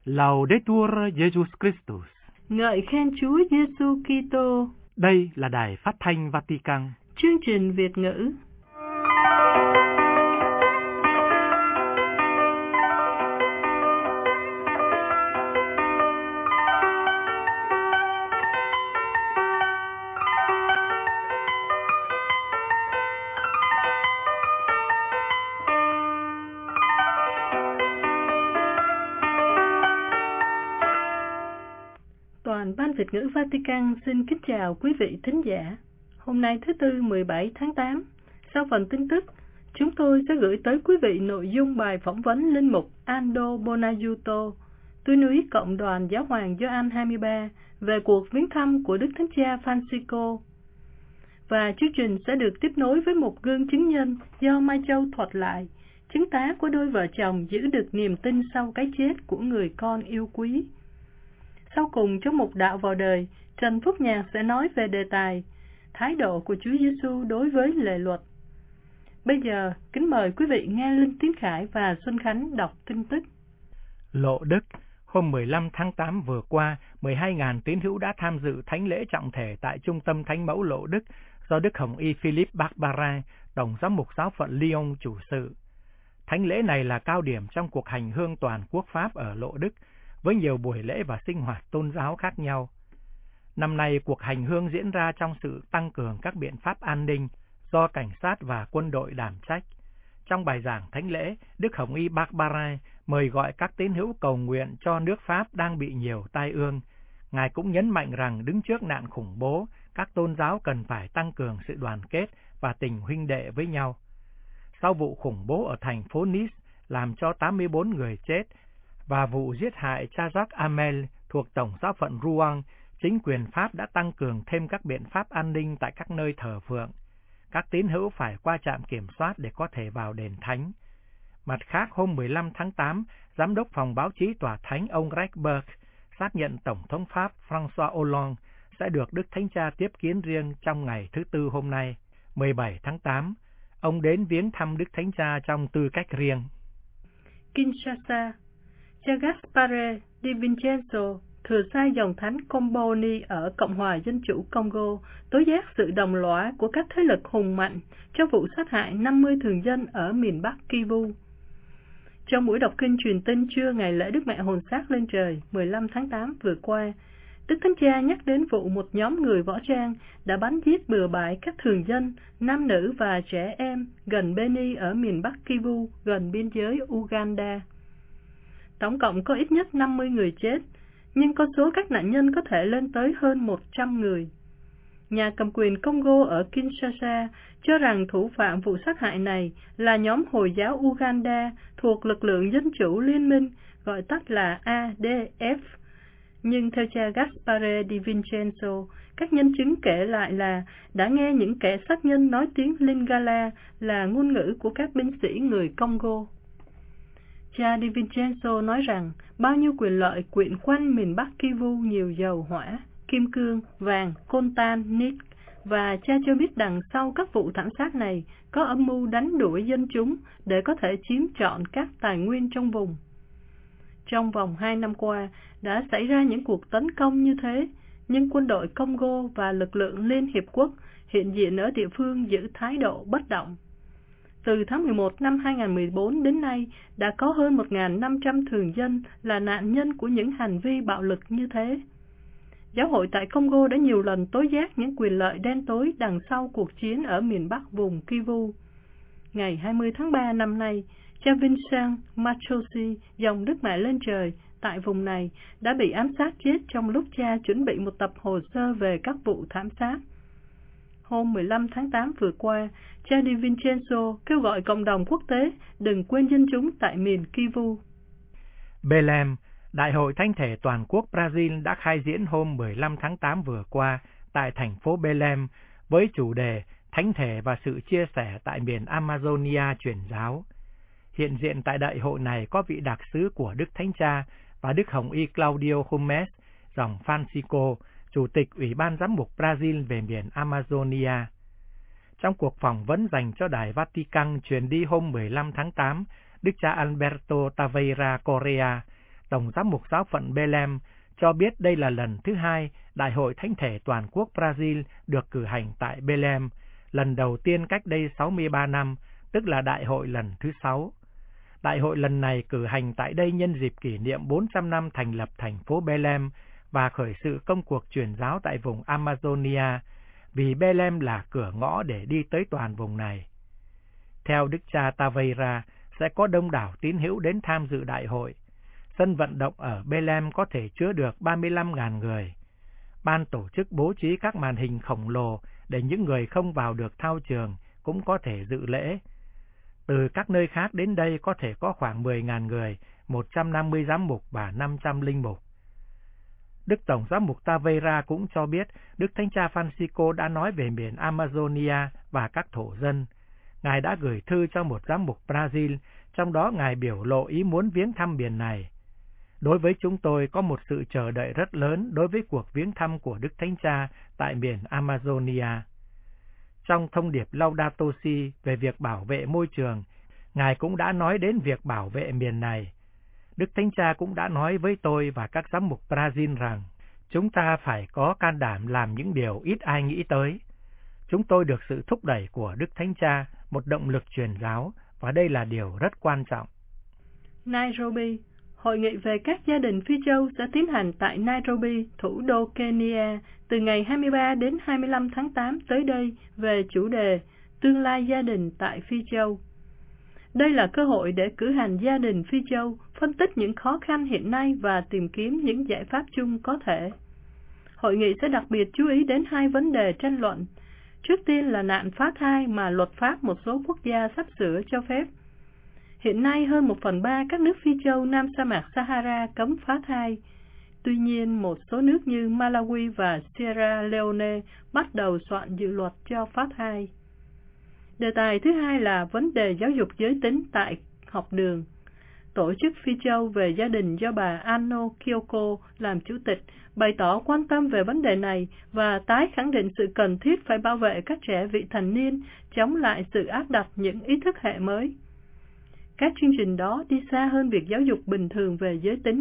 Laudetur Jesus Christus. Ngợi khen Chúa Giêsu Kitô. Đây là đài phát thanh Vatican. Chương trình Việt ngữ. Toàn ban Việt ngữ Vatican xin kính chào quý vị thính giả. Hôm nay thứ Tư 17 tháng 8, sau phần tin tức, chúng tôi sẽ gửi tới quý vị nội dung bài phỏng vấn linh mục Aldo Bonajuto, tui núi Cộng đoàn Giáo hoàng Gioan 23 về cuộc viếng thăm của Đức Thánh Cha Francisco. Và chương trình sẽ được tiếp nối với một gương chứng nhân do Mai Châu thuật lại, chứng tá của đôi vợ chồng giữ được niềm tin sau cái chết của người con yêu quý. Sau cùng trong mục đạo vào đời, Trần Phúc Nhạc sẽ nói về đề tài thái độ của Chúa Giêsu đối với lề luật. Bây giờ, kính mời quý vị nghe Linh Tiến Khải và Xuân Khánh đọc tin tức. Lộ Đức, hôm 15 tháng 8 vừa qua, 12.000 tín hữu đã tham dự thánh lễ trọng thể tại Trung tâm Thánh mẫu Lộ Đức do Đức Hồng Y Philippe Barbara, Tổng giám mục giáo phận Lyon chủ sự. Thánh lễ này là cao điểm trong cuộc hành hương toàn quốc Pháp ở Lộ Đức, với nhiều buổi lễ và sinh hoạt tôn giáo khác nhau. Năm nay, cuộc hành hương diễn ra trong sự tăng cường các biện pháp an ninh do cảnh sát và quân đội đảm trách. Trong bài giảng thánh lễ, Đức Hồng Y Barbara mời gọi các tín hữu cầu nguyện cho nước Pháp đang bị nhiều tai ương. Ngài cũng nhấn mạnh rằng đứng trước nạn khủng bố, các tôn giáo cần phải tăng cường sự đoàn kết và tình huynh đệ với nhau. Sau vụ khủng bố ở thành phố Nice làm cho 84 người chết, và vụ giết hại cha Jacques Hamel thuộc Tổng giáo phận Rouen, chính quyền Pháp đã tăng cường thêm các biện pháp an ninh tại các nơi thờ phượng. Các tín hữu phải qua trạm kiểm soát để có thể vào đền thánh. Mặt khác, hôm 15 tháng 8, Giám đốc phòng báo chí tòa thánh ông Reichberg xác nhận Tổng thống Pháp François Hollande sẽ được Đức Thánh Cha tiếp kiến riêng trong ngày thứ Tư hôm nay, 17 tháng 8. Ông đến viếng thăm Đức Thánh Cha trong tư cách riêng. Kinshasa, cha Gaspare Di Vincenzo, thừa sai dòng thánh Comboni ở Cộng hòa Dân chủ Congo, tố giác sự đồng lõa của các thế lực hùng mạnh trong vụ sát hại 50 thường dân ở miền Bắc Kivu. Trong buổi đọc kinh truyền tin trưa ngày lễ Đức Mẹ Hồn Xác lên trời 15 tháng 8 vừa qua, Đức Thánh Cha nhắc đến vụ một nhóm người võ trang đã bắn giết bừa bãi các thường dân, nam nữ và trẻ em gần Beni ở miền Bắc Kivu, gần biên giới Uganda. Tổng cộng có ít nhất 50 người chết, nhưng con số các nạn nhân có thể lên tới hơn 100 người. Nhà cầm quyền Congo ở Kinshasa cho rằng thủ phạm vụ sát hại này là nhóm Hồi giáo Uganda thuộc lực lượng Dân chủ Liên minh, gọi tắt là ADF. Nhưng theo cha Gaspare Di Vincenzo, các nhân chứng kể lại là đã nghe những kẻ sát nhân nói tiếng Lingala là ngôn ngữ của các binh sĩ người Congo. Cha Di Vincenzo nói rằng bao nhiêu quyền lợi quyện quanh miền Bắc Kivu nhiều dầu hỏa, kim cương, vàng, coltan, nit, và cha cho biết đằng sau các vụ thảm sát này có âm mưu đánh đuổi dân chúng để có thể chiếm trọn các tài nguyên trong vùng. Trong vòng 2 năm qua đã xảy ra những cuộc tấn công như thế, nhưng quân đội Congo và lực lượng Liên Hiệp Quốc hiện diện ở địa phương giữ thái độ bất động. Từ tháng 11 năm 2014 đến nay, đã có hơn 1.500 thường dân là nạn nhân của những hành vi bạo lực như thế. Giáo hội tại Congo đã nhiều lần tố giác những quyền lợi đen tối đằng sau cuộc chiến ở miền Bắc vùng Kivu. Ngày 20 tháng 3 năm nay, cha Vincent Machosi, dòng Đức Mẹ lên trời, tại vùng này đã bị ám sát chết trong lúc cha chuẩn bị một tập hồ sơ về các vụ thảm sát. Hôm 15 tháng 8 vừa qua, cha Di Vincenzo kêu gọi cộng đồng quốc tế đừng quên dân chúng tại miền Kivu. Belém, Đại hội Thánh thể toàn quốc Brazil đã khai diễn hôm 15 tháng 8 vừa qua tại thành phố Belém với chủ đề Thánh thể và sự chia sẻ tại miền Amazonia truyền giáo. Hiện diện tại đại hội này có vị đặc sứ của Đức Thánh Cha và Đức Hồng Y Claudio Gomes, dòng Francisco, Chủ tịch Ủy ban Giám mục Brazil về miền Amazonia. Trong cuộc phỏng vấn dành cho Đài Vatican truyền đi hôm 15 tháng 8, Đức cha Alberto Taveira Correa, Tổng giám mục giáo phận Belém cho biết đây là lần thứ 2 Đại hội Thánh thể Toàn quốc Brazil được cử hành tại Belém, lần đầu tiên cách đây 63 năm, tức là đại hội lần thứ 6. Đại hội lần này cử hành tại đây nhân dịp kỷ niệm 400 năm thành lập thành phố Belém và khởi sự công cuộc truyền giáo tại vùng Amazonia, vì Belém là cửa ngõ để đi tới toàn vùng này. Theo Đức cha Taveira, sẽ có đông đảo tín hữu đến tham dự đại hội. Sân vận động ở Belém có thể chứa được 35.000 người. Ban tổ chức bố trí các màn hình khổng lồ để những người không vào được thao trường cũng có thể dự lễ. Từ các nơi khác đến đây có thể có khoảng 10.000 người, 150 giám mục và 500 linh mục. Đức Tổng giám mục Taveira cũng cho biết Đức Thánh cha Francisco đã nói về miền Amazonia và các thổ dân. Ngài đã gửi thư cho một giám mục Brazil, trong đó Ngài biểu lộ ý muốn viếng thăm miền này. Đối với chúng tôi có một sự chờ đợi rất lớn đối với cuộc viếng thăm của Đức Thánh cha tại miền Amazonia. Trong thông điệp Laudato Si về việc bảo vệ môi trường, Ngài cũng đã nói đến việc bảo vệ miền này. Đức Thánh cha cũng đã nói với tôi và các giám mục Brazil rằng chúng ta phải có can đảm làm những điều ít ai nghĩ tới. Chúng tôi được sự thúc đẩy của Đức Thánh cha, một động lực truyền giáo, và đây là điều rất quan trọng. Nairobi. Hội nghị về các gia đình Phi Châu sẽ tiến hành tại Nairobi, thủ đô Kenya, từ ngày 23 đến 25 tháng 8 tới đây về chủ đề Tương lai gia đình tại Phi Châu. Đây là cơ hội để cử hành gia đình Phi Châu phân tích những khó khăn hiện nay và tìm kiếm những giải pháp chung có thể. Hội nghị sẽ đặc biệt chú ý đến 2 vấn đề tranh luận. Trước tiên là nạn phá thai mà luật pháp một số quốc gia sắp sửa cho phép. Hiện nay hơn 1/3 các nước Phi Châu Nam sa mạc Sahara cấm phá thai. Tuy nhiên, một số nước như Malawi và Sierra Leone bắt đầu soạn dự luật cho phá thai. Đề tài thứ hai là vấn đề giáo dục giới tính tại học đường. Tổ chức Phi Châu về gia đình do bà Anno Kyoko làm chủ tịch bày tỏ quan tâm về vấn đề này và tái khẳng định sự cần thiết phải bảo vệ các trẻ vị thành niên chống lại sự áp đặt những ý thức hệ mới. Các chương trình đó đi xa hơn việc giáo dục bình thường về giới tính.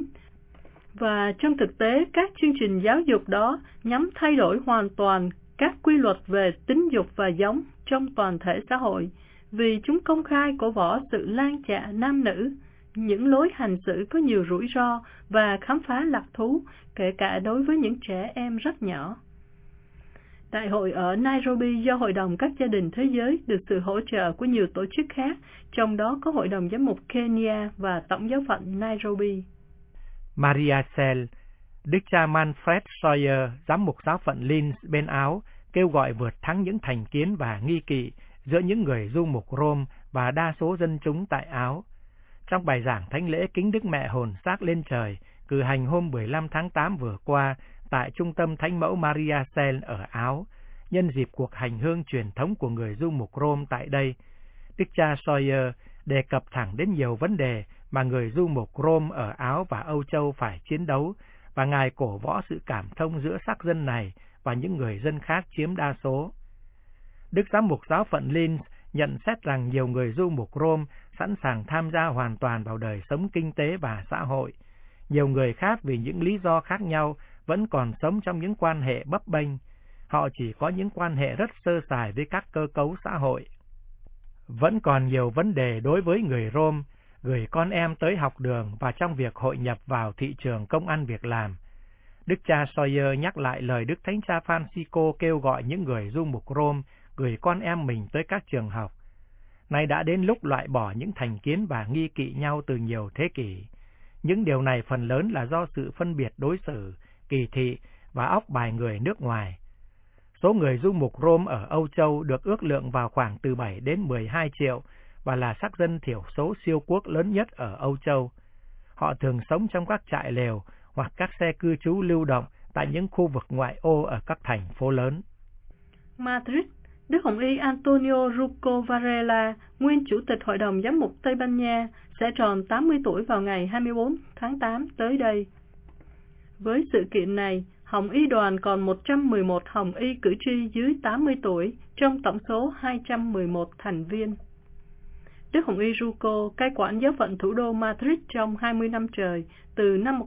Và trong thực tế, các chương trình giáo dục đó nhằm thay đổi hoàn toàn các quy luật về tính dục và giống trong toàn thể xã hội, vì chúng công khai cổ võ sự lan trạ nam nữ, những lối hành xử có nhiều rủi ro và khám phá lạc thú, kể cả đối với những trẻ em rất nhỏ. Đại hội ở Nairobi do Hội đồng các gia đình thế giới được sự hỗ trợ của nhiều tổ chức khác, trong đó có Hội đồng giám mục Kenya và Tổng giáo phận Nairobi. Maria Cell, Đức cha Manfred Sawyer, giám mục giáo phận Linz bên Áo, kêu gọi vượt thắng những thành kiến và nghi kỵ giữa những người du mục Rome và đa số dân chúng tại Áo. Trong bài giảng thánh lễ kính Đức Mẹ Hồn Xác lên trời, cử hành hôm 15 tháng 8 vừa qua tại Trung tâm Thánh mẫu Maria Cell ở Áo, nhân dịp cuộc hành hương truyền thống của người du mục Rome tại đây, Đức cha Sawyer đề cập thẳng đến nhiều vấn đề mà người du mục Rome ở Áo và Âu Châu phải chiến đấu, và Ngài cổ võ sự cảm thông giữa sắc dân này và những người dân khác chiếm đa số. Đức giám mục giáo phận Linz nhận xét rằng nhiều người du mục Rome sẵn sàng tham gia hoàn toàn vào đời sống kinh tế và xã hội. Nhiều người khác vì những lý do khác nhau vẫn còn sống trong những quan hệ bấp bênh. Họ chỉ có những quan hệ rất sơ sài với các cơ cấu xã hội. Vẫn còn nhiều vấn đề đối với người Rome, gửi con em tới học đường và trong việc hội nhập vào thị trường công ăn việc làm. Đức cha Sawyer nhắc lại lời Đức Thánh cha Francisco kêu gọi những người du mục Rome gửi con em mình tới các trường học. Nay đã đến lúc loại bỏ những thành kiến và nghi kỵ nhau từ nhiều thế kỷ. Những điều này phần lớn là do sự phân biệt đối xử, kỳ thị và óc bài người nước ngoài. Số người du mục Rome ở Âu Châu được ước lượng vào khoảng từ 7 đến 12 triệu và là sắc dân thiểu số siêu quốc lớn nhất ở Âu Châu. Họ thường sống trong các trại lều hoặc các xe cư trú lưu động tại những khu vực ngoại ô ở các thành phố lớn. Madrid, Đức Hồng y Antonio Rucco Varela, nguyên Chủ tịch Hội đồng Giám mục Tây Ban Nha, sẽ tròn 80 tuổi vào ngày 24 tháng 8 tới đây. Với sự kiện này, Hồng y đoàn còn 111 Hồng y cử tri dưới 80 tuổi trong tổng số 211 thành viên. Đức Hồng Y Ruco cai quản giáo phận thủ đô Madrid trong 20 năm trời, từ năm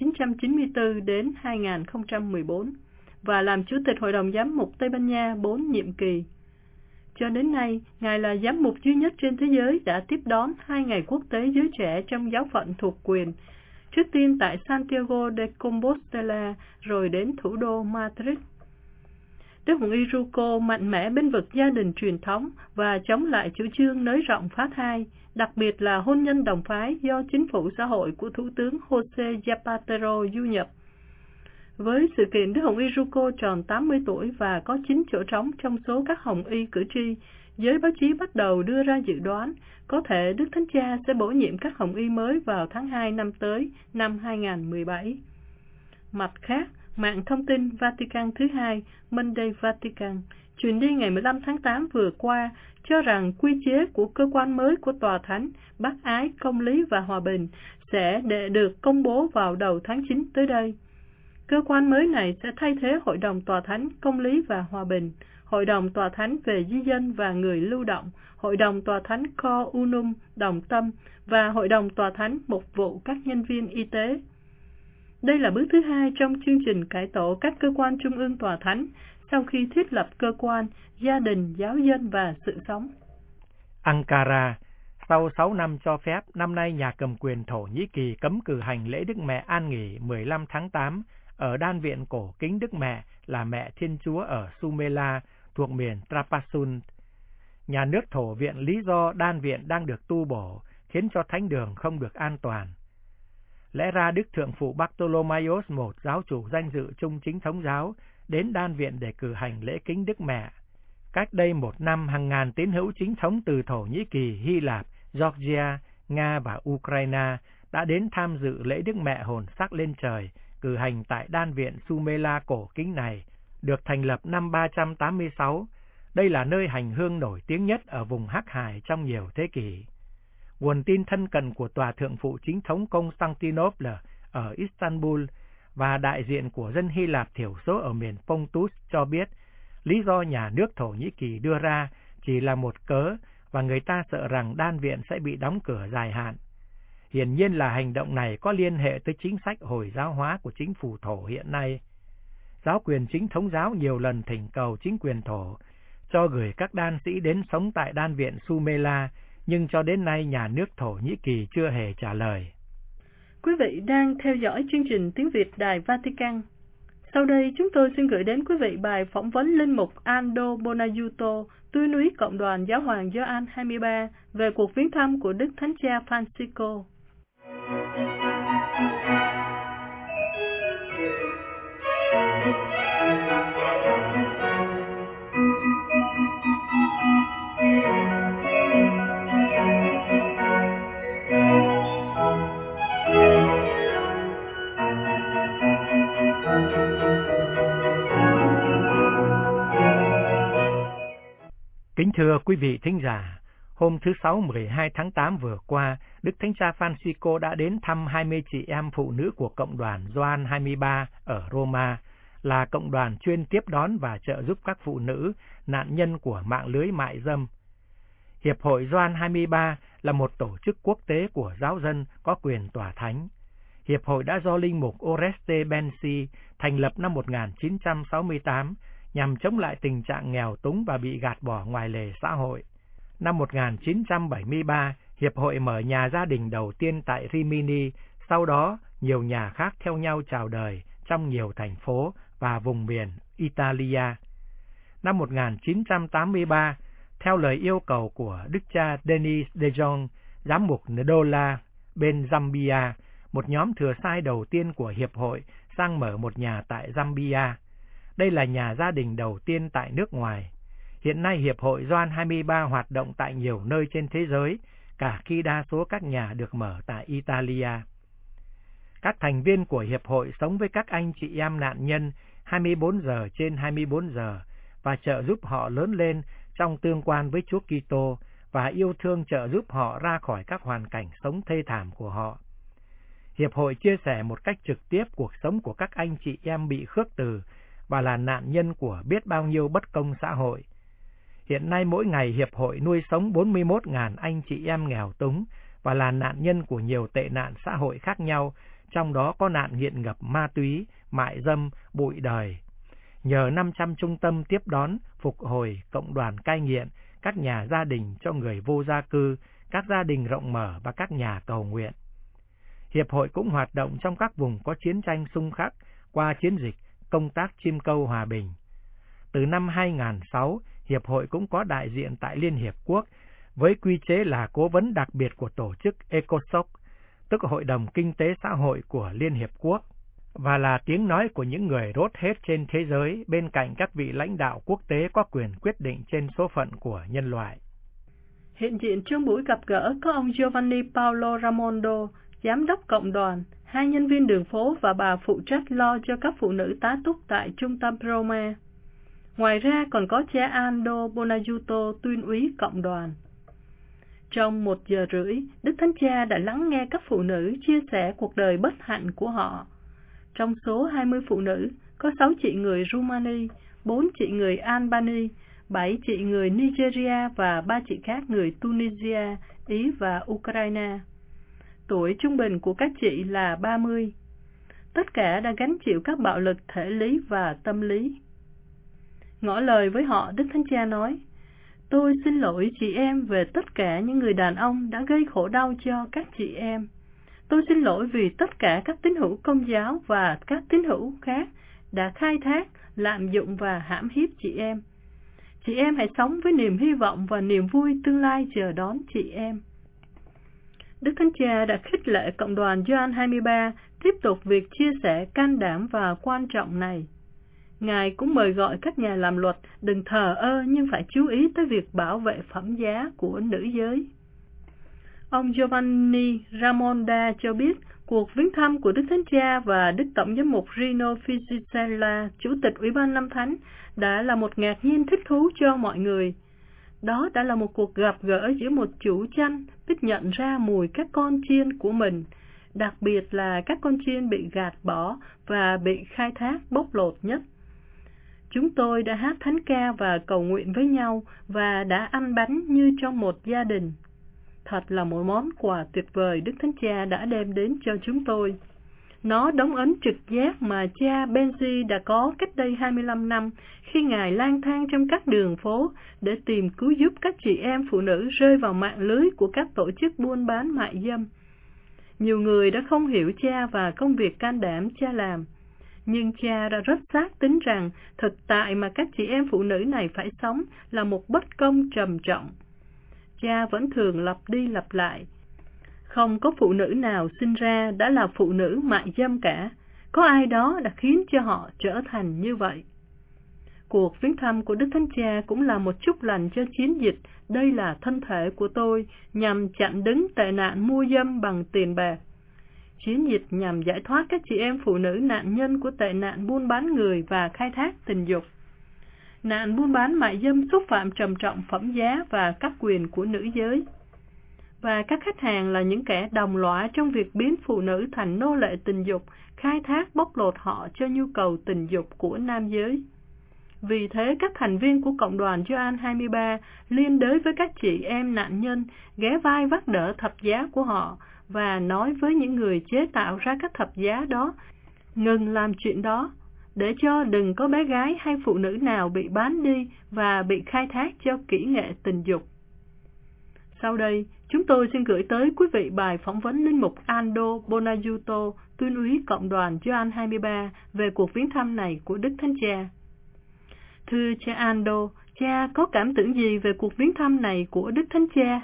1994 đến 2014, và làm Chủ tịch Hội đồng Giám mục Tây Ban Nha 4 nhiệm kỳ. Cho đến nay, Ngài là giám mục duy nhất trên thế giới đã tiếp đón 2 ngày quốc tế giới trẻ trong giáo phận thuộc quyền, trước tiên tại Santiago de Compostela, rồi đến thủ đô Madrid. Đức Hồng Y Ruco mạnh mẽ bênh vực gia đình truyền thống và chống lại chủ trương nới rộng phá thai, đặc biệt là hôn nhân đồng phái do chính phủ xã hội của Thủ tướng José Zapatero du nhập. Với sự kiện Đức Hồng Y Ruco tròn 80 tuổi và có 9 chỗ trống trong số các Hồng Y cử tri, giới báo chí bắt đầu đưa ra dự đoán có thể Đức Thánh Cha sẽ bổ nhiệm các Hồng Y mới vào tháng 2 năm tới, năm 2017. Mặt khác, mạng thông tin Vatican thứ hai, Monday Vatican, truyền đi ngày 15 tháng 8 vừa qua, cho rằng quy chế của cơ quan mới của Tòa Thánh, bác ái, công lý và hòa bình sẽ được công bố vào đầu tháng 9 tới đây. Cơ quan mới này sẽ thay thế Hội đồng Tòa Thánh Công lý và Hòa bình, Hội đồng Tòa Thánh về di dân và người lưu động, Hội đồng Tòa Thánh Cor Unum đồng tâm và Hội đồng Tòa Thánh mục vụ các nhân viên y tế. Đây là bước thứ hai trong chương trình cải tổ các cơ quan trung ương Tòa Thánh sau khi thiết lập cơ quan, gia đình, giáo dân và sự sống. Ankara, sau 6 năm cho phép, năm nay nhà cầm quyền Thổ Nhĩ Kỳ cấm cử hành lễ Đức Mẹ An Nghỉ 15 tháng 8 ở đan viện cổ kính Đức Mẹ là Mẹ Thiên Chúa ở Sumela thuộc miền Trapasun. Nhà nước Thổ viện lý do đan viện đang được tu bổ khiến cho thánh đường không được an toàn. Lẽ ra Đức Thượng phụ Bartolomaios I, giáo chủ danh dự Trung Chính Thống giáo, đến đan viện để cử hành lễ kính Đức Mẹ. Cách đây 1 năm, hàng ngàn tín hữu chính thống từ Thổ Nhĩ Kỳ, Hy Lạp, Georgia, Nga và Ukraine đã đến tham dự lễ Đức Mẹ hồn sắc lên trời, cử hành tại đan viện Sumela cổ kính này, được thành lập năm 386. Đây là nơi hành hương nổi tiếng nhất ở vùng Hắc Hải trong nhiều thế kỷ. Nguồn tin thân cận của Tòa Thượng phụ Chính thống Constantinople ở Istanbul và đại diện của dân Hy Lạp thiểu số ở miền Pontus cho biết, lý do nhà nước Thổ Nhĩ Kỳ đưa ra chỉ là một cớ và người ta sợ rằng đan viện sẽ bị đóng cửa dài hạn. Hiển nhiên là hành động này có liên hệ tới chính sách Hồi giáo hóa của chính phủ Thổ hiện nay. Giáo quyền Chính thống giáo nhiều lần thỉnh cầu chính quyền Thổ cho gửi các đan sĩ đến sống tại đan viện Sumela, nhưng cho đến nay nhà nước Thổ Nhĩ Kỳ chưa hề trả lời. Quý vị đang theo dõi chương trình Tiếng Việt Đài Vatican. Sau đây chúng tôi xin gửi đến quý vị bài phỏng vấn Linh mục Aldo Bonajuto, tui núi Cộng đoàn Giáo hoàng Gioan 23 về cuộc viếng thăm của Đức Thánh Cha Francisco. Kính thưa quý vị thính giả, hôm thứ Sáu 12 tháng 8 vừa qua, Đức Thánh Cha Francisco đã đến thăm 20 chị em phụ nữ của Cộng đoàn Gioan 23 ở Roma, là cộng đoàn chuyên tiếp đón và trợ giúp các phụ nữ, nạn nhân của mạng lưới mại dâm. Hiệp hội Gioan 23 là một tổ chức quốc tế của giáo dân có quyền tòa thánh. Hiệp hội đã do Linh mục Oreste Bensi thành lập năm 1968, nhằm chống lại tình trạng nghèo túng và bị gạt bỏ ngoài lề xã hội. Năm 1973, Hiệp hội mở nhà gia đình đầu tiên tại Rimini, sau đó nhiều nhà khác theo nhau chào đời trong nhiều thành phố và vùng miền Italia. Năm 1983, theo lời yêu cầu của Đức cha Denis de Jong, giám mục Ndola bên Zambia, một nhóm thừa sai đầu tiên của Hiệp hội sang mở một nhà tại Zambia. Đây là nhà gia đình đầu tiên tại nước ngoài. Hiện nay Hiệp hội Gioan 23 hoạt động tại nhiều nơi trên thế giới, cả khi đa số các nhà được mở tại Italia. Các thành viên của Hiệp hội sống với các anh chị em nạn nhân 24 giờ trên 24 giờ và trợ giúp họ lớn lên trong tương quan với Chúa Kitô và yêu thương trợ giúp họ ra khỏi các hoàn cảnh sống thê thảm của họ. Hiệp hội chia sẻ một cách trực tiếp cuộc sống của các anh chị em bị khước từ và là nạn nhân của biết bao nhiêu bất công xã hội. Hiện nay mỗi ngày Hiệp hội nuôi sống 41.000 anh chị em nghèo túng và là nạn nhân của nhiều tệ nạn xã hội khác nhau, trong đó có nạn nghiện ngập ma túy, mại dâm, bụi đời. Nhờ 500 trung tâm tiếp đón, phục hồi, cộng đoàn cai nghiện, các nhà gia đình cho người vô gia cư, các gia đình rộng mở và các nhà cầu nguyện. Hiệp hội cũng hoạt động trong các vùng có chiến tranh xung khắc qua chiến dịch công tác chim câu hòa bình. Từ năm 2006, Hiệp hội cũng có đại diện tại Liên Hiệp Quốc với quy chế là cố vấn đặc biệt của tổ chức ECOSOC, tức Hội đồng Kinh tế Xã hội của Liên Hiệp Quốc, và là tiếng nói của những người rốt hết trên thế giới bên cạnh các vị lãnh đạo quốc tế có quyền quyết định trên số phận của nhân loại. Hiện diện trong buổi gặp gỡ có ông Giovanni Paolo Raimondo, giám đốc cộng đoàn, 2 nhân viên đường phố và bà phụ trách lo cho các phụ nữ tá túc tại trung tâm Roma. Ngoài ra còn có cha Aldo Bonajuto, tuyên úy cộng đoàn. Trong 1 giờ rưỡi, Đức Thánh Cha đã lắng nghe các phụ nữ chia sẻ cuộc đời bất hạnh của họ. Trong số 20 phụ nữ, có 6 chị người Rumani, 4 chị người Albania, 7 chị người Nigeria và 3 chị khác người Tunisia, Ý và Ukraine. Tuổi trung bình của các chị là 30. Tất cả đã gánh chịu các bạo lực thể lý và tâm lý. Ngỏ lời với họ, Đức Thánh Cha nói: "Tôi xin lỗi chị em về tất cả những người đàn ông đã gây khổ đau cho các chị em. Tôi xin lỗi vì tất cả các tín hữu Công giáo và các tín hữu khác đã khai thác, lạm dụng và hãm hiếp chị em. Chị em hãy sống với niềm hy vọng và niềm vui tương lai chờ đón chị em." Đức Thánh Cha đã khích lệ cộng đoàn Gioan 23 tiếp tục việc chia sẻ can đảm và quan trọng này. Ngài cũng mời gọi các nhà làm luật đừng thờ ơ nhưng phải chú ý tới việc bảo vệ phẩm giá của nữ giới. Ông Giovanni Raimondo cho biết cuộc viếng thăm của Đức Thánh Cha và Đức Tổng giám mục Rino Fisichella, Chủ tịch Ủy ban Năm Thánh, đã là một ngạc nhiên thích thú cho mọi người. Đó đã là một cuộc gặp gỡ giữa một chủ chăn biết nhận ra mùi các con chiên của mình, đặc biệt là các con chiên bị gạt bỏ và bị khai thác bóc lột nhất. Chúng tôi đã hát thánh ca và cầu nguyện với nhau và đã ăn bánh như trong một gia đình. Thật là một món quà tuyệt vời Đức Thánh Cha đã đem đến cho chúng tôi. Nó đóng ấn trực giác mà cha Benji đã có cách đây 25 năm khi Ngài lang thang trong các đường phố để tìm cứu giúp các chị em phụ nữ rơi vào mạng lưới của các tổ chức buôn bán mại dâm. Nhiều người đã không hiểu cha và công việc can đảm cha làm, nhưng cha đã rất xác tín rằng thực tại mà các chị em phụ nữ này phải sống là một bất công trầm trọng. Cha vẫn thường lặp đi lặp lại: không có phụ nữ nào sinh ra đã là phụ nữ mại dâm cả. Có ai đó đã khiến cho họ trở thành như vậy. Cuộc viếng thăm của Đức Thánh Cha cũng là một chúc lành cho chiến dịch "Đây là thân thể của tôi" nhằm chặn đứng tệ nạn mua dâm bằng tiền bạc. Chiến dịch nhằm giải thoát các chị em phụ nữ nạn nhân của tệ nạn buôn bán người và khai thác tình dục. Nạn buôn bán mại dâm xúc phạm trầm trọng phẩm giá và các quyền của nữ giới. Và các khách hàng là những kẻ đồng lõa trong việc biến phụ nữ thành nô lệ tình dục, khai thác bóc lột họ cho nhu cầu tình dục của nam giới. Vì thế, các thành viên của cộng đoàn Gioan 23 liên đới với các chị em nạn nhân, ghé vai vác đỡ thập giá của họ và nói với những người chế tạo ra các thập giá đó ngừng làm chuyện đó, để cho đừng có bé gái hay phụ nữ nào bị bán đi và bị khai thác cho kỹ nghệ tình dục. Sau đây, chúng tôi xin gửi tới quý vị bài phỏng vấn linh mục Aldo Bonajuto, tuyên úy cộng đoàn Gioan 23 về cuộc viếng thăm này của Đức Thánh Cha. Thưa cha Aldo, cha có cảm tưởng gì về cuộc viếng thăm này của Đức Thánh Cha?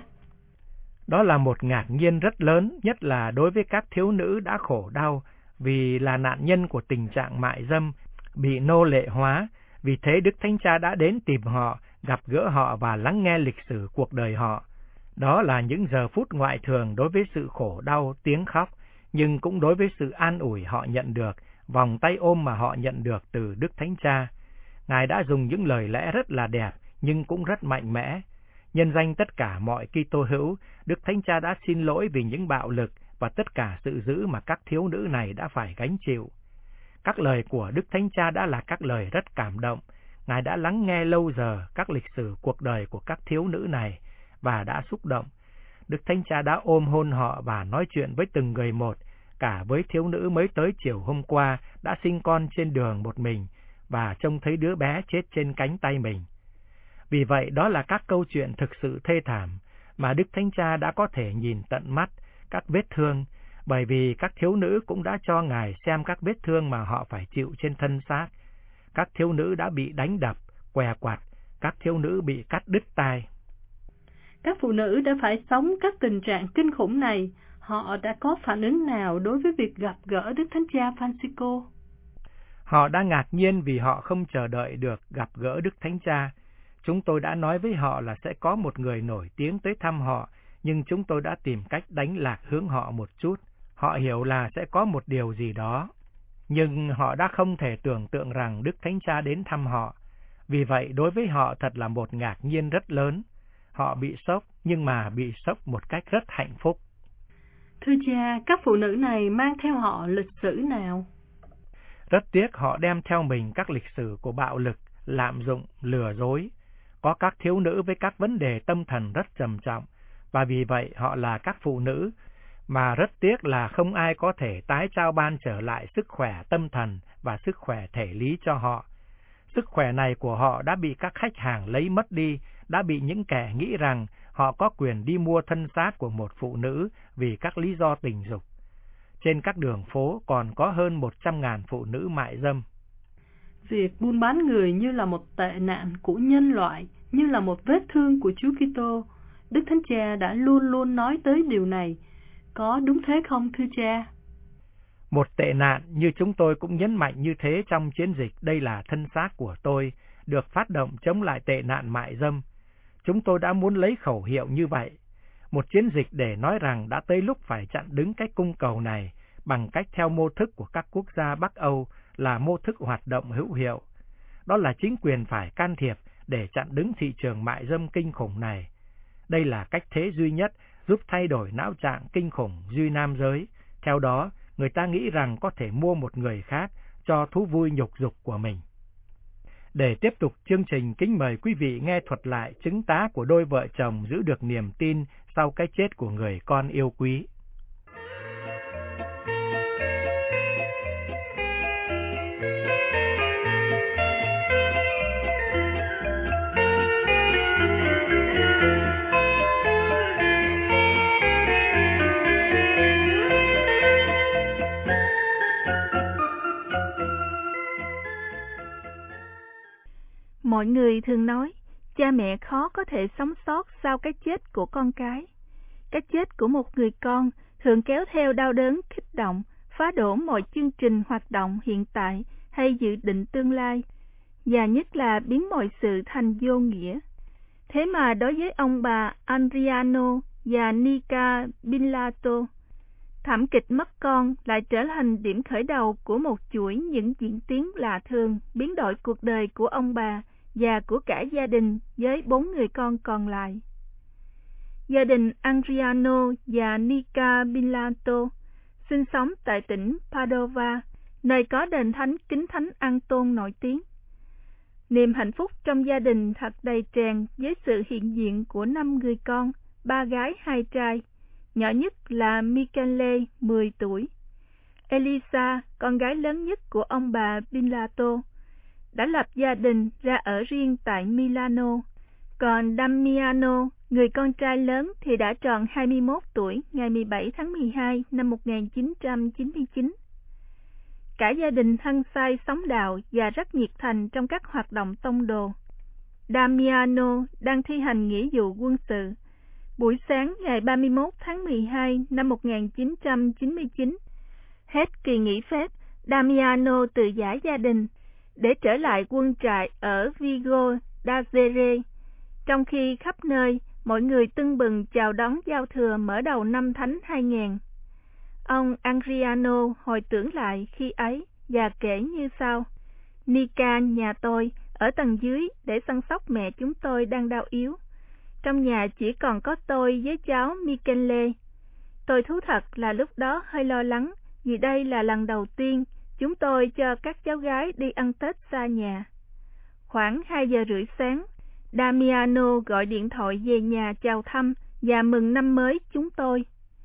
Đó là một ngạc nhiên rất lớn, nhất là đối với các thiếu nữ đã khổ đau vì là nạn nhân của tình trạng mại dâm, bị nô lệ hóa. Vì thế Đức Thánh Cha đã đến tìm họ, gặp gỡ họ và lắng nghe lịch sử cuộc đời họ. Đó là những giờ phút ngoại thường đối với sự khổ đau, tiếng khóc, nhưng cũng đối với sự an ủi họ nhận được, vòng tay ôm mà họ nhận được từ Đức Thánh Cha. Ngài đã dùng những lời lẽ rất là đẹp, nhưng cũng rất mạnh mẽ. Nhân danh tất cả mọi Kitô hữu, Đức Thánh Cha đã xin lỗi vì những bạo lực và tất cả sự dữ mà các thiếu nữ này đã phải gánh chịu. Các lời của Đức Thánh Cha đã là các lời rất cảm động. Ngài đã lắng nghe lâu giờ các lịch sử cuộc đời của các thiếu nữ này và đã xúc động. Đức Thánh Cha đã ôm hôn họ và nói chuyện với từng người một, cả với thiếu nữ mới tới chiều hôm qua đã sinh con trên đường một mình và trông thấy đứa bé chết trên cánh tay mình. Vì vậy đó là các câu chuyện thực sự thê thảm mà Đức Thánh Cha đã có thể nhìn tận mắt các vết thương, bởi vì các thiếu nữ cũng đã cho Ngài xem các vết thương mà họ phải chịu trên thân xác. Các thiếu nữ đã bị đánh đập, què quặt, các thiếu nữ bị cắt đứt tai. Các phụ nữ đã phải sống các tình trạng kinh khủng này, họ đã có phản ứng nào đối với việc gặp gỡ Đức Thánh Cha Francisco? Họ đã ngạc nhiên vì họ không chờ đợi được gặp gỡ Đức Thánh Cha. Chúng tôi đã nói với họ là sẽ có một người nổi tiếng tới thăm họ, nhưng chúng tôi đã tìm cách đánh lạc hướng họ một chút. Họ hiểu là sẽ có một điều gì đó, nhưng họ đã không thể tưởng tượng rằng Đức Thánh Cha đến thăm họ. Vì vậy, đối với họ thật là một ngạc nhiên rất lớn. Họ bị sốc, nhưng mà bị sốc một cách rất hạnh phúc. Thưa cha, các phụ nữ này mang theo họ lịch sử nào? Rất tiếc họ đem theo mình các lịch sử của bạo lực, lạm dụng, lừa dối. Có các thiếu nữ với các vấn đề tâm thần rất trầm trọng, và vì vậy họ là các phụ nữ, mà rất tiếc là không ai có thể tái trao ban trở lại sức khỏe tâm thần và sức khỏe thể lý cho họ. Sức khỏe này của họ đã bị các khách hàng lấy mất đi, đã bị những kẻ nghĩ rằng họ có quyền đi mua thân xác của một phụ nữ vì các lý do tình dục. Trên các đường phố còn có hơn 100.000 phụ nữ mại dâm. Việc buôn bán người như là một tệ nạn của nhân loại, như là một vết thương của Chúa Kitô. Đức Thánh Cha đã luôn luôn nói tới điều này. Có đúng thế không thưa cha? Một tệ nạn, như chúng tôi cũng nhấn mạnh như thế trong chiến dịch Đây là thân xác của tôi, được phát động chống lại tệ nạn mại dâm. Chúng tôi đã muốn lấy khẩu hiệu như vậy. Một chiến dịch để nói rằng đã tới lúc phải chặn đứng cái cung cầu này bằng cách theo mô thức của các quốc gia Bắc Âu là mô thức hoạt động hữu hiệu. Đó là chính quyền phải can thiệp để chặn đứng thị trường mại dâm kinh khủng này. Đây là cách thế duy nhất giúp thay đổi não trạng kinh khủng duy nam giới. Theo đó, người ta nghĩ rằng có thể mua một người khác cho thú vui nhục dục của mình. Để tiếp tục chương trình, kính mời quý vị nghe thuật lại chứng tá của đôi vợ chồng giữ được niềm tin sau cái chết của người con yêu quý. Mọi người thường nói, cha mẹ khó có thể sống sót sau cái chết của con cái. Cái chết của một người con thường kéo theo đau đớn kích động, phá đổ mọi chương trình hoạt động hiện tại hay dự định tương lai, và nhất là biến mọi sự thành vô nghĩa. Thế mà đối với ông bà Adriano và Nica Bilato, thảm kịch mất con lại trở thành điểm khởi đầu của một chuỗi những diễn tiến lạ thường, biến đổi cuộc đời của ông bà và của cả gia đình với 4 người con còn lại. Gia đình Adriano và Nica Bilato sinh sống tại tỉnh Padova, nơi có đền thánh Kính Thánh Anton nổi tiếng. Niềm hạnh phúc trong gia đình thật đầy tràn với sự hiện diện của 5 người con, 3 gái 2 trai. Nhỏ nhất là Michele, 10 tuổi. Elisa, con gái lớn nhất của ông bà Bilato, đã lập gia đình ra ở riêng tại Milano. Còn Damiano, người con trai lớn thì đã tròn 21 tuổi ngày 17 tháng 12 năm 1999. Cả gia đình hăng say sống đạo và rất nhiệt thành trong các hoạt động tông đồ. Damiano đang thi hành nghĩa vụ quân sự. Buổi sáng ngày 31 tháng 12 năm 1999, hết kỳ nghỉ phép, Damiano từ giã gia đình để trở lại quân trại ở Vigo d'Azere, trong khi khắp nơi mọi người tưng bừng chào đón giao thừa mở đầu năm Thánh 2000. Ông Adriano hồi tưởng lại khi ấy và kể như sau: Nica nhà tôi ở tầng dưới để săn sóc mẹ chúng tôi đang đau yếu. Trong nhà chỉ còn có tôi với cháu Michele. Tôi thú thật là lúc đó hơi lo lắng, vì đây là lần đầu tiên chúng tôi cho các cháu gái đi ăn Tết xa nhà. Khoảng 2 giờ rưỡi sáng, Damiano gọi điện thoại về nhà chào thăm và mừng năm mới chúng tôi.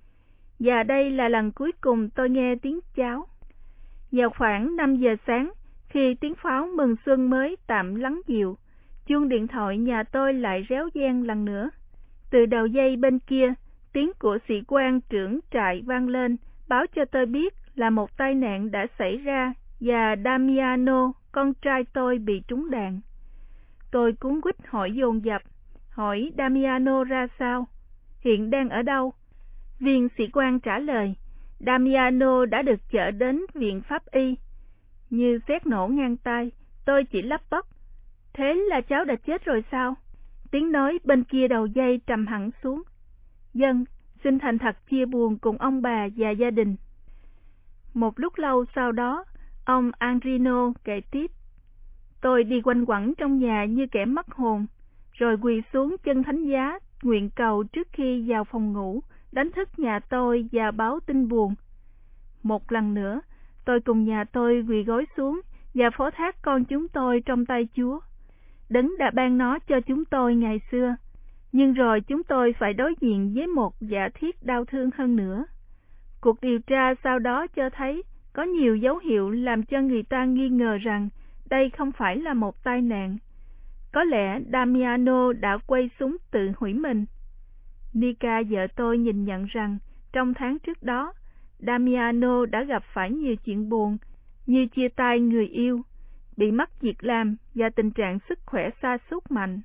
Và đây là lần cuối cùng tôi nghe tiếng cháu. Vào khoảng 5 giờ sáng, khi tiếng pháo mừng xuân mới tạm lắng dịu, chuông điện thoại nhà tôi lại réo reng lần nữa. Từ đầu dây bên kia, tiếng của sĩ quan trưởng trại vang lên, báo cho tôi biết là một tai nạn đã xảy ra và Damiano, con trai tôi, bị trúng đạn. Tôi cuống quýt hỏi dồn dập, hỏi Damiano ra sao, hiện đang ở đâu. Viên sĩ quan trả lời, Damiano đã được chở đến viện pháp y. Như sét nổ ngang tai, tôi chỉ lắp bắp, thế là cháu đã chết rồi sao? Tiếng nói bên kia đầu dây trầm hẳn xuống. Dân, xin thành thật chia buồn cùng ông bà và gia đình. Một lúc lâu sau đó, ông Andrino kể tiếp. Tôi đi quanh quẩn trong nhà như kẻ mất hồn, rồi quỳ xuống chân thánh giá, nguyện cầu trước khi vào phòng ngủ, đánh thức nhà tôi và báo tin buồn. Một lần nữa, tôi cùng nhà tôi quỳ gối xuống và phó thác con chúng tôi trong tay Chúa. Đấng đã ban nó cho chúng tôi ngày xưa, nhưng rồi chúng tôi phải đối diện với một giả thiết đau thương hơn nữa. Cuộc điều tra sau đó cho thấy có nhiều dấu hiệu làm cho người ta nghi ngờ rằng đây không phải là một tai nạn. Có lẽ Damiano đã quay súng tự hủy mình. Nika vợ tôi nhìn nhận rằng trong tháng trước đó, Damiano đã gặp phải nhiều chuyện buồn như chia tay người yêu, bị mất việc làm và tình trạng sức khỏe sa sút mạnh.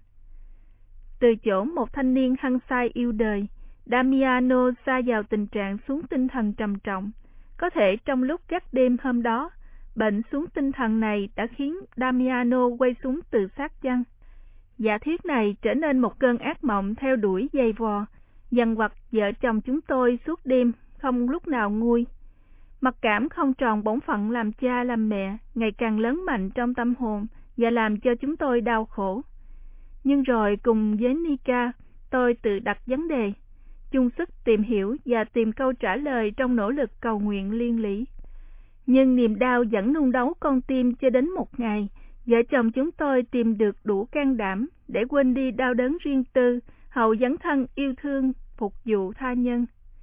Từ chỗ một thanh niên hăng say yêu đời, Damiano sa vào tình trạng xuống tinh thần trầm trọng. Có thể trong lúc gác đêm hôm đó, bệnh xuống tinh thần này đã khiến Damiano quay súng tự sát chăng. Giả thuyết này trở nên một cơn ác mộng theo đuổi dày vò, dằn vặt vợ chồng chúng tôi suốt đêm, không lúc nào nguôi. Mặc cảm không tròn bổn phận làm cha làm mẹ ngày càng lớn mạnh trong tâm hồn và làm cho chúng tôi đau khổ. Nhưng rồi cùng với Nika, tôi tự đặt vấn đề, chung sức tìm hiểu và tìm câu trả lời trong nỗ lực cầu nguyện liên lỉ. Nhưng niềm đau vẫn nung đấu con tim cho đến một ngày, vợ chồng chúng tôi tìm được đủ can đảm để quên đi đau đớn riêng tư, hầu dấn thân yêu thương, phục vụ tha nhân.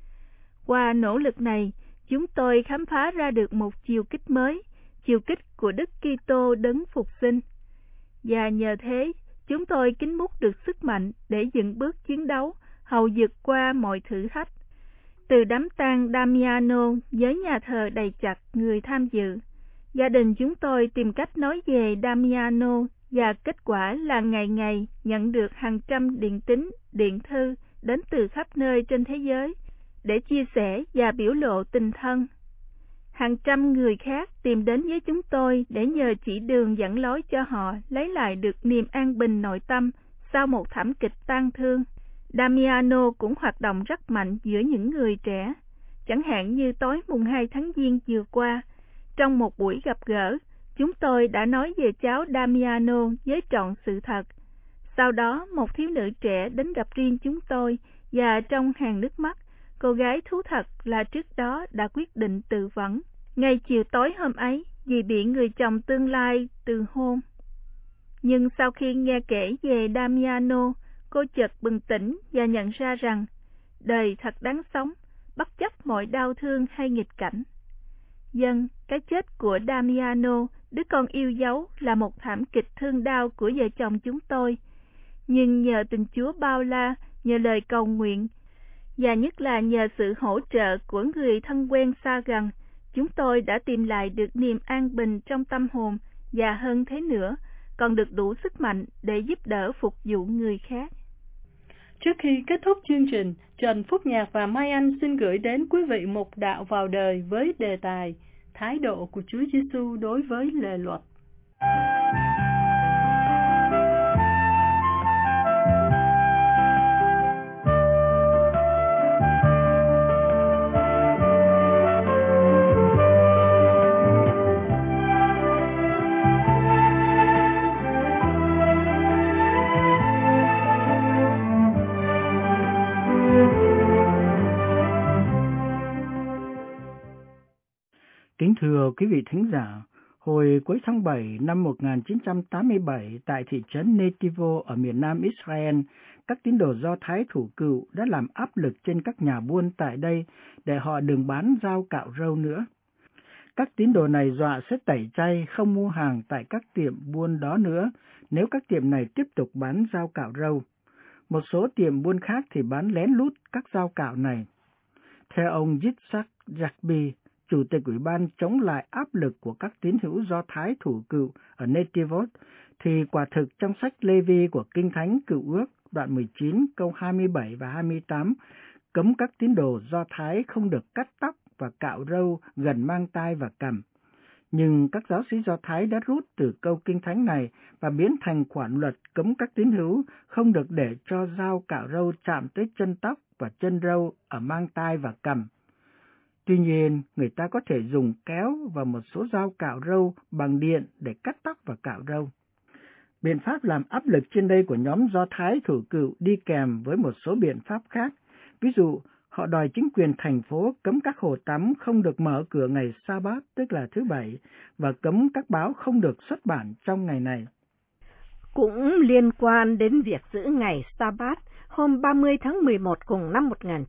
Qua nỗ lực này, chúng tôi khám phá ra được một chiều kích mới, chiều kích của Đức Kitô đấng phục sinh. Và nhờ thế, chúng tôi kính múc được sức mạnh để dựng bước chiến đấu, hầu vượt qua mọi thử thách. Từ đám tang Damiano với nhà thờ đầy chặt người tham dự, gia đình chúng tôi tìm cách nói về Damiano và kết quả là ngày ngày nhận được hàng trăm điện tín, điện thư đến từ khắp nơi trên thế giới để chia sẻ và biểu lộ tình thân. Hàng trăm người khác tìm đến với chúng tôi để nhờ chỉ đường dẫn lối cho họ lấy lại được niềm an bình nội tâm sau một thảm kịch tang thương. Damiano cũng hoạt động rất mạnh giữa những người trẻ. Chẳng hạn như tối mùng 2 tháng Giêng vừa qua, trong một buổi gặp gỡ, chúng tôi đã nói về cháu Damiano với trọn sự thật. Sau đó, một thiếu nữ trẻ đến gặp riêng chúng tôi và trong hàng nước mắt, cô gái thú thật là trước đó đã quyết định tự vẫn ngay chiều tối hôm ấy vì bị người chồng tương lai từ hôn. Nhưng sau khi nghe kể về Damiano, cô chợt bừng tỉnh và nhận ra rằng đời thật đáng sống, bất chấp mọi đau thương hay nghịch cảnh. Dân, cái chết của Damiano, đứa con yêu dấu, là một thảm kịch thương đau của vợ chồng chúng tôi. Nhưng nhờ tình Chúa bao la, nhờ lời cầu nguyện, và nhất là nhờ sự hỗ trợ của người thân quen xa gần, chúng tôi đã tìm lại được niềm an bình trong tâm hồn và hơn thế nữa, còn được đủ sức mạnh để giúp đỡ phục vụ người khác. Trước khi kết thúc chương trình, Trần Phúc Nhạc và Mai Anh xin gửi đến quý vị một đạo vào đời với đề tài Thái độ của Chúa Giêsu đối với lề luật. Kính thưa quý vị thính giả, Hồi cuối tháng 7 năm 1987, tại thị trấn Netivo ở miền nam Israel, các tín đồ Do Thái thủ cựu đã làm áp lực trên các nhà buôn tại đây để họ đừng bán rau cạo râu nữa. Các tín đồ này dọa sẽ tẩy chay không mua hàng tại các tiệm buôn đó nữa nếu các tiệm này tiếp tục bán rau cạo râu. Một số tiệm buôn khác thì bán lén lút các rau cạo này. Theo ông Yitzhak Jacobi, Chủ tịch Ủy ban chống lại áp lực của các tín hữu Do Thái thủ cựu ở Netivot, thì quả thực trong sách Lê-vi của Kinh Thánh Cựu Ước, đoạn 19 câu 27 và 28, cấm các tín đồ Do Thái không được cắt tóc và cạo râu gần mang tai và cằm. Nhưng các giáo sĩ Do Thái đã rút từ câu Kinh Thánh này và biến thành khoản luật cấm các tín hữu không được để cho dao cạo râu chạm tới chân tóc và chân râu ở mang tai và cằm. Tuy nhiên, người ta có thể dùng kéo và một số dao cạo râu bằng điện để cắt tóc và cạo râu. Biện pháp làm áp lực trên đây của nhóm Do Thái thủ cựu đi kèm với một số biện pháp khác. Ví dụ, họ đòi chính quyền thành phố cấm các hồ tắm không được mở cửa ngày Sa-bát, tức là thứ Bảy, và cấm các báo không được xuất bản trong ngày này. Cũng liên quan đến việc giữ ngày Sa-bát, hôm 30 tháng 11 cùng năm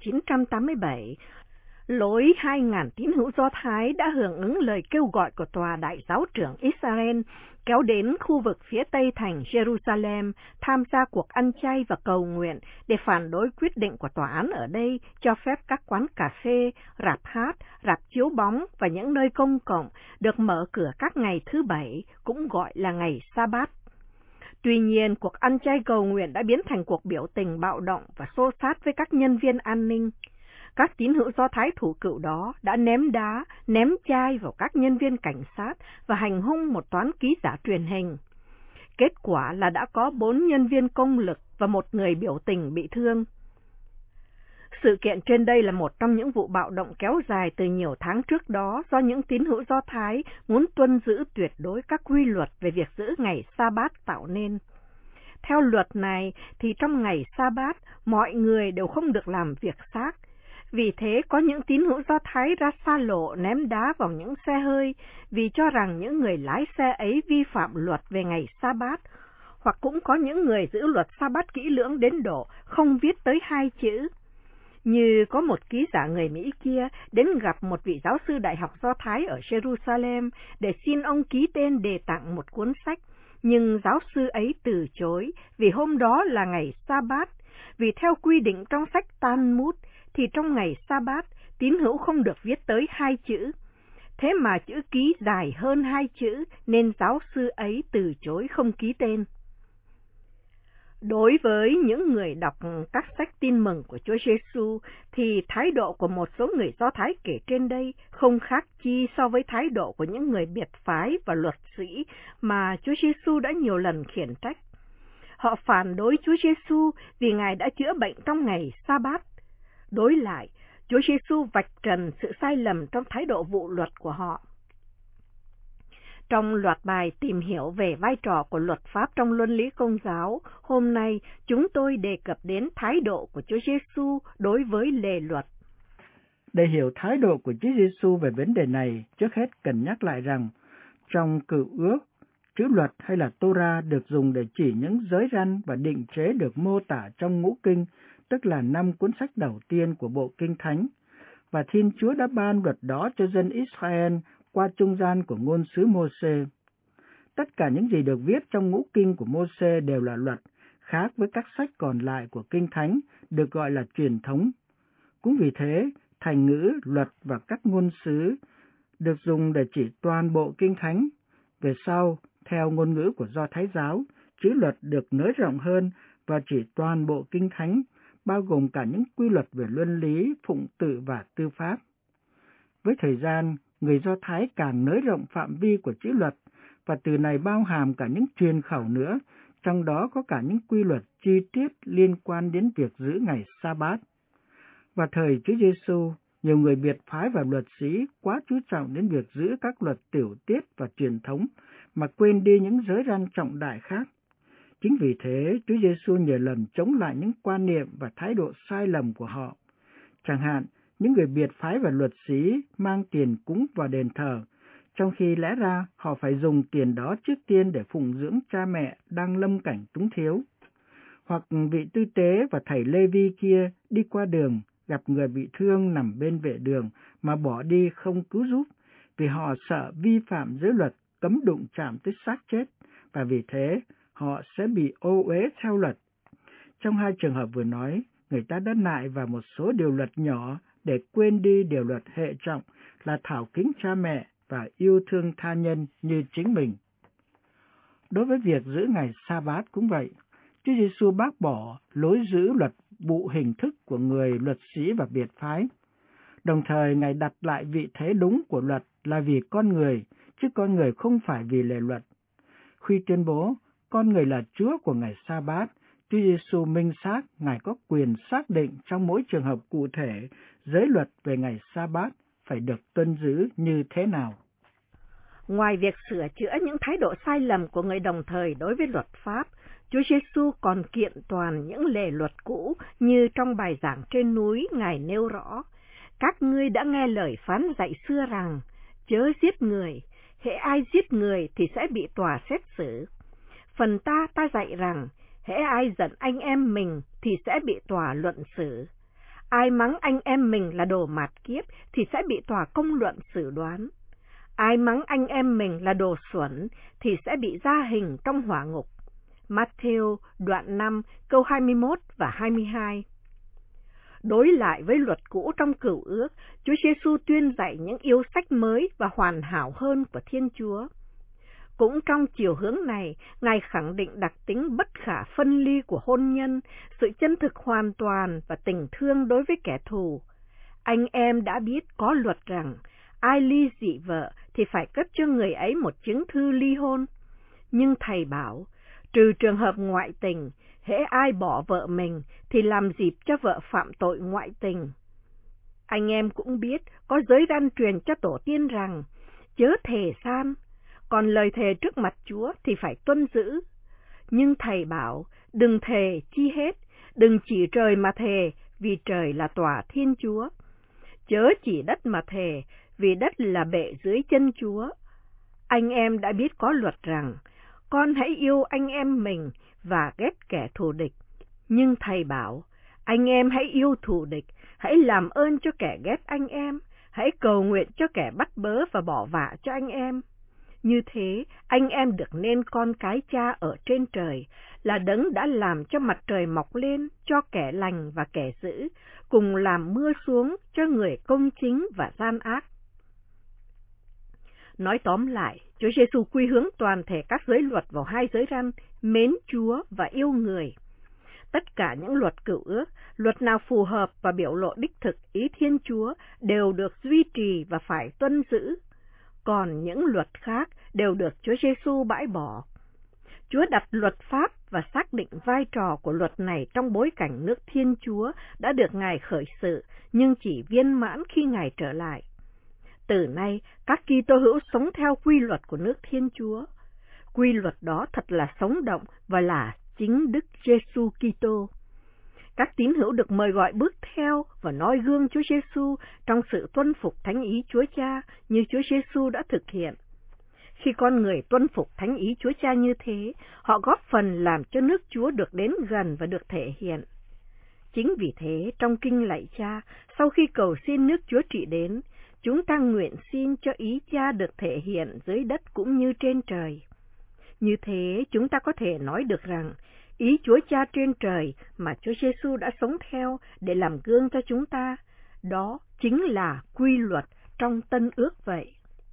1987, lối 2.000 tín hữu Do Thái đã hưởng ứng lời kêu gọi của Tòa Đại giáo trưởng Israel, kéo đến khu vực phía tây thành Jerusalem tham gia cuộc ăn chay và cầu nguyện để phản đối quyết định của tòa án ở đây cho phép các quán cà phê, rạp hát, rạp chiếu bóng và những nơi công cộng được mở cửa các ngày thứ Bảy, cũng gọi là ngày Sa-bát. Tuy nhiên, cuộc ăn chay cầu nguyện đã biến thành cuộc biểu tình bạo động và xô xát với các nhân viên an ninh. Các tín hữu Do Thái thủ cựu đó đã ném đá, ném chai vào các nhân viên cảnh sát và hành hung một toán ký giả truyền hình. Kết quả là đã có 4 nhân viên công lực và một người biểu tình bị thương. Sự kiện trên đây là một trong những vụ bạo động kéo dài từ nhiều tháng trước đó do những tín hữu Do Thái muốn tuân giữ tuyệt đối các quy luật về việc giữ ngày Sa-bát tạo nên. Theo luật này thì trong ngày Sa-bát mọi người đều không được làm việc xác. Vì thế có những tín hữu Do Thái ra xa lộ ném đá vào những xe hơi vì cho rằng những người lái xe ấy vi phạm luật về ngày Sa-bát, hoặc cũng có những người giữ luật Sa-bát kỹ lưỡng đến độ không viết tới 2 chữ. Như có một ký giả người Mỹ kia đến gặp một vị giáo sư đại học Do Thái ở Jerusalem để xin ông ký tên đề tặng một cuốn sách, nhưng giáo sư ấy từ chối vì hôm đó là ngày Sa-bát, vì theo quy định trong sách Talmud thì trong ngày Sa-bát tín hữu không được viết tới 2 chữ. Thế mà chữ ký dài hơn 2 chữ nên giáo sư ấy từ chối không ký tên. Đối với những người đọc các sách tin mừng của Chúa Giêsu thì thái độ của một số người Do Thái kể trên đây không khác chi so với thái độ của những người biệt phái và luật sĩ mà Chúa Giêsu đã nhiều lần khiển trách. Họ phản đối Chúa Giêsu vì Ngài đã chữa bệnh trong ngày Sa-bát. Đối lại, Chúa Giêsu vạch trần sự sai lầm trong thái độ vụ luật của họ. Trong loạt bài tìm hiểu về vai trò của luật pháp trong luân lý Công giáo, hôm nay chúng tôi đề cập đến thái độ của Chúa Giêsu đối với lề luật. Để hiểu thái độ của Chúa Giêsu về vấn đề này, trước hết cần nhắc lại rằng trong Cựu Ước, chữ luật hay là Torah được dùng để chỉ những giới răn và định chế được mô tả trong Ngũ Kinh, tức là 5 cuốn sách đầu tiên của bộ Kinh Thánh, và Thiên Chúa đã ban luật đó cho dân Israel qua trung gian của ngôn sứ Mô-sê. Tất cả những gì được viết trong Ngũ Kinh của Mô-sê đều là luật, khác với các sách còn lại của Kinh Thánh, được gọi là truyền thống. Cũng vì thế, thành ngữ, luật và các ngôn sứ được dùng để chỉ toàn bộ Kinh Thánh. Về sau, theo ngôn ngữ của Do Thái giáo, chữ luật được nới rộng hơn và chỉ toàn bộ Kinh Thánh, bao gồm cả những quy luật về luân lý, phụng tự và tư pháp. Với thời gian, người Do Thái càng nới rộng phạm vi của chữ luật, và từ này bao hàm cả những truyền khẩu nữa, trong đó có cả những quy luật chi tiết liên quan đến việc giữ ngày Sa-bát. Và thời Chúa Giêsu, nhiều người biệt phái và luật sĩ quá chú trọng đến việc giữ các luật tiểu tiết và truyền thống, mà quên đi những giới răn trọng đại khác. Chính vì thế, Chúa Giêsu nhiều lần chống lại những quan niệm và thái độ sai lầm của họ. Chẳng hạn, những người biệt phái và luật sĩ mang tiền cúng vào đền thờ, trong khi lẽ ra họ phải dùng tiền đó trước tiên để phụng dưỡng cha mẹ đang lâm cảnh túng thiếu. Hoặc vị tư tế và thầy Lê Vi kia đi qua đường, gặp người bị thương nằm bên vệ đường mà bỏ đi không cứu giúp, vì họ sợ vi phạm giới luật cấm đụng chạm tới xác chết, và vì thế họ sẽ bị ô uế theo luật. Trong hai trường hợp vừa nói, người ta đã nại vào một số điều luật nhỏ để quên đi điều luật hệ trọng là thảo kính cha mẹ và yêu thương tha nhân như chính mình. Đối với việc giữ ngày Sa-bát cũng vậy, Chúa Giêsu bác bỏ lối giữ luật vụ hình thức của người luật sĩ và biệt phái. Đồng thời, Ngài đặt lại vị thế đúng của luật là vì con người, chứ con người không phải vì lề luật. Khi tuyên bố con người là Chúa của ngày Sa-bát, Chúa Giêsu minh xác Ngài có quyền xác định trong mỗi trường hợp cụ thể giới luật về ngày Sa-bát phải được tuân giữ như thế nào. Ngoài việc sửa chữa những thái độ sai lầm của người đồng thời đối với luật pháp, Chúa Giêsu còn kiện toàn những lề luật cũ như trong bài giảng trên núi Ngài nêu rõ: các ngươi đã nghe lời phán dạy xưa rằng, chớ giết người, hễ ai giết người thì sẽ bị tòa xét xử. Phần ta dạy rằng, hễ ai giận anh em mình thì sẽ bị tòa luận xử. Ai mắng anh em mình là đồ mạt kiếp thì sẽ bị tòa công luận xử đoán. Ai mắng anh em mình là đồ xuẩn thì sẽ bị gia hình trong hỏa ngục. Matthew đoạn 5 câu 21 và 22. Đối lại với luật cũ trong Cựu Ước, Chúa Giêsu tuyên dạy những yêu sách mới và hoàn hảo hơn của Thiên Chúa. Cũng trong chiều hướng này, Ngài khẳng định đặc tính bất khả phân ly của hôn nhân, sự chân thực hoàn toàn và tình thương đối với kẻ thù. Anh em đã biết có luật rằng, ai ly dị vợ thì phải cất cho người ấy một chứng thư ly hôn. Nhưng Thầy bảo, trừ trường hợp ngoại tình, hễ ai bỏ vợ mình thì làm dịp cho vợ phạm tội ngoại tình. Anh em cũng biết có giới răn truyền cho tổ tiên rằng, chớ thề san, còn lời thề trước mặt Chúa thì phải tuân giữ. Nhưng Thầy bảo, đừng thề chi hết, đừng chỉ trời mà thề, vì trời là tòa Thiên Chúa. Chớ chỉ đất mà thề, vì đất là bệ dưới chân Chúa. Anh em đã biết có luật rằng, con hãy yêu anh em mình và ghét kẻ thù địch. Nhưng Thầy bảo, anh em hãy yêu thù địch, hãy làm ơn cho kẻ ghét anh em, hãy cầu nguyện cho kẻ bắt bớ và bỏ vạ cho anh em. Như thế, anh em được nên con cái Cha ở trên trời, là Đấng đã làm cho mặt trời mọc lên cho kẻ lành và kẻ dữ, cùng làm mưa xuống cho người công chính và gian ác. Nói tóm lại, Chúa Giêsu quy hướng toàn thể các giới luật vào hai giới răn, mến Chúa và yêu người. Tất cả những luật Cựu Ước, luật nào phù hợp và biểu lộ đích thực ý Thiên Chúa đều được duy trì và phải tuân giữ. Còn những luật khác đều được Chúa Giêsu bãi bỏ. Chúa đặt luật pháp và xác định vai trò của luật này trong bối cảnh nước Thiên Chúa đã được Ngài khởi sự, nhưng chỉ viên mãn khi Ngài trở lại. Từ nay, các Kitô hữu sống theo quy luật của nước Thiên Chúa. Quy luật đó thật là sống động và là chính Đức Giêsu Kitô. Các tín hữu được mời gọi bước theo và noi gương Chúa Giêsu trong sự tuân phục thánh ý Chúa Cha như Chúa Giêsu đã thực hiện. Khi con người tuân phục thánh ý Chúa Cha như thế, họ góp phần làm cho nước Chúa được đến gần và được thể hiện. Chính vì thế, trong Kinh Lạy Cha, sau khi cầu xin nước Chúa trị đến, chúng ta nguyện xin cho ý Cha được thể hiện dưới đất cũng như trên trời. Như thế, chúng ta có thể nói được rằng, ý Chúa Cha trên trời mà Chúa Giêsu đã sống theo để làm gương cho chúng ta, đó chính là quy luật trong Tân Ước vậy.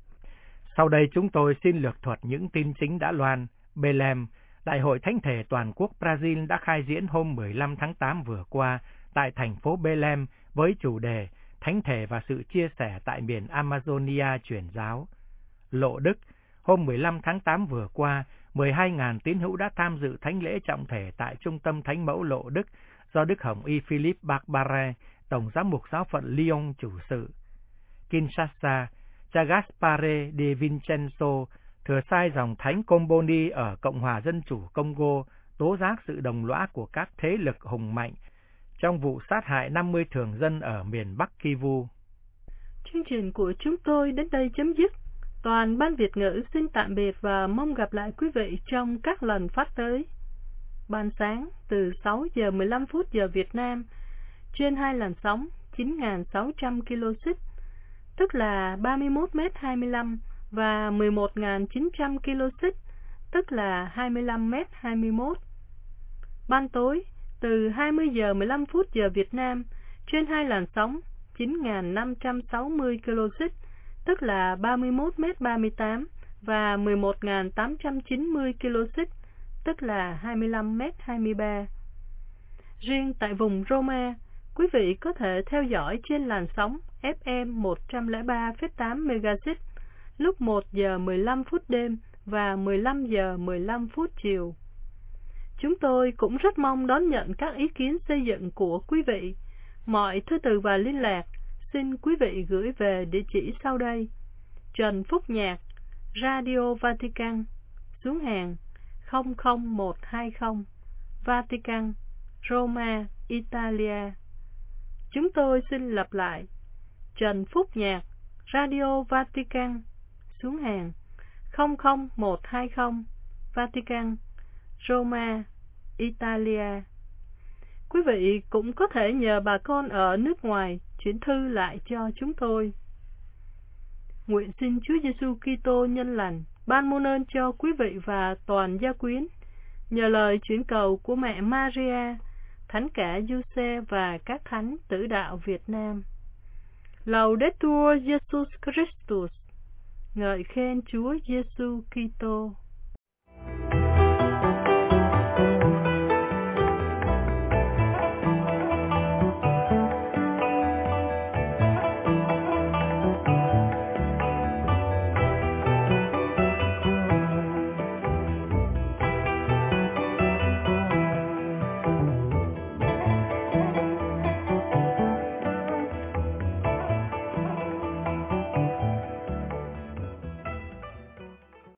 Sau đây chúng tôi xin lược thuật những tin chính đã loan. Belém, Đại hội Thánh thể toàn quốc Brazil đã khai diễn hôm 15 tháng 8 vừa qua tại thành phố Belém với chủ đề Thánh thể và sự chia sẻ tại miền Amazonia truyền giáo. Lộ Đức, hôm 15 tháng 8 vừa qua, 12.000 tín hữu đã tham dự thánh lễ trọng thể tại Trung tâm Thánh mẫu Lộ Đức do Đức Hồng Y Philip Barbara, Tổng giám mục giáo phận Lyon chủ sự. Kinshasa, cha Gaspare de Vincenzo, thừa sai dòng thánh Comboni ở Cộng hòa Dân chủ Congo, tố giác sự đồng lõa của các thế lực hùng mạnh trong vụ sát hại 50 thường dân ở miền Bắc Kivu. Chương trình của chúng tôi đến đây chấm dứt. Toàn ban Việt ngữ xin tạm biệt và mong gặp lại quý vị trong các lần phát tới. Ban sáng từ 6 giờ 15 phút giờ Việt Nam trên 2 làn sóng 9.600 kHz, tức là 31m25 và 11.900 kHz, tức là 25m21. Ban tối từ 20 giờ 15 phút giờ Việt Nam trên 2 làn sóng 9.560 kHz, tức là 31m38 và 11.890 kHz, tức là 25m23. Riêng tại vùng Roma, quý vị có thể theo dõi trên làn sóng FM 103,8 MHz lúc 1 giờ 15 phút đêm và 15 giờ 15 phút chiều. Chúng tôi cũng rất mong đón nhận các ý kiến xây dựng của quý vị. Mọi thư từ và liên lạc xin quý vị gửi về địa chỉ sau đây: Trần Phúc Nhạc, Radio Vatican, xuống hàng 00120, Vatican, Roma, Italia. Chúng tôi xin lặp lại: Trần Phúc Nhạc, Radio Vatican, xuống hàng 00120, Vatican, Roma, Italia. Quý vị cũng có thể nhờ bà con ở nước ngoài chuyển thư lại cho chúng tôi. Nguyện xin Chúa Giêsu Kitô nhân lành ban muôn ơn cho quý vị và toàn gia quyến, nhờ lời chuyển cầu của mẹ Maria, thánh cả Giuse và các thánh tử đạo Việt Nam. Laudetur Jesus Christus. Ngợi khen Chúa Giêsu Kitô.